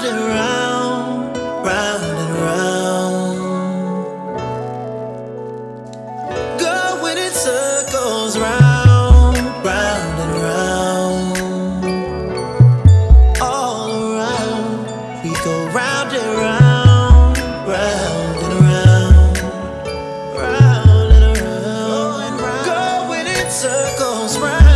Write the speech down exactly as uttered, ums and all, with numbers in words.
and round, round and round. Going in circles, round, round and round. All around, we go round and round, round and round, round and round. Going in circles, round.